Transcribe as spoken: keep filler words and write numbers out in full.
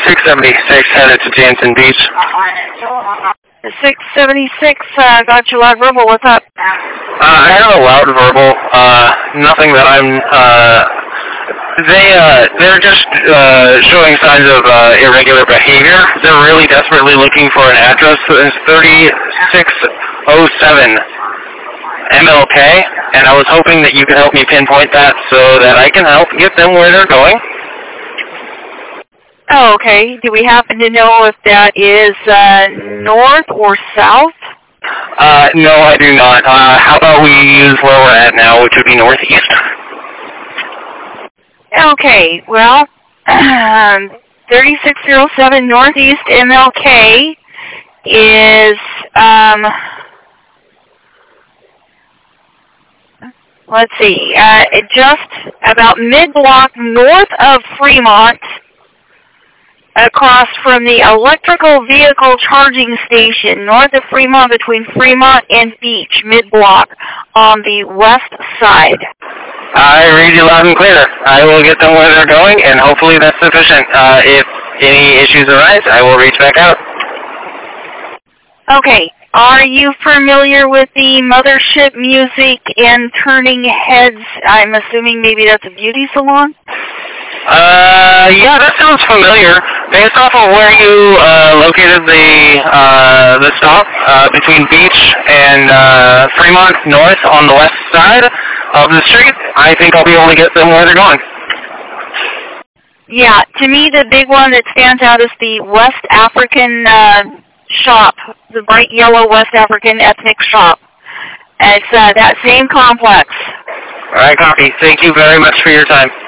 six seventy-six headed to Jansen Beach. six seventy-six, uh, got your loud verbal. What's up? Uh, I have a loud verbal. Uh, nothing that I'm, uh, they, uh, they're just, uh, showing signs of, uh, irregular behavior. They're really desperately looking for an address. It's thirty-six oh seven M L K, and I was hoping that you could help me pinpoint that so that I can help get them where they're going. Oh, okay. Do we happen to know if that is uh, north or south? Uh, no, I do not. Uh, how about we use where we're at now, which would be northeast? Okay, well, um, thirty-six oh seven Northeast M L K is, um, let's see, uh, just about mid-block north of Fremont, across from the electrical vehicle charging station north of Fremont, between Fremont and Beach, mid-block on the west side. I read you loud and clear. I will get them where they're going, and hopefully that's sufficient. Uh, if any issues arise, I will reach back out. Okay. Are you familiar with the Mothership Music and Turning Heads? I'm assuming maybe that's a beauty salon? Uh, yeah, that sounds familiar. Based off of where you uh, located the uh, the stop uh, between Beach and uh, Fremont North on the west side of the street, I think I'll be able to get them where they're going. Yeah, to me the big one that stands out is the West African uh, shop, the bright yellow West African ethnic shop. It's uh, that same complex. All right, copy. Thank you very much for your time.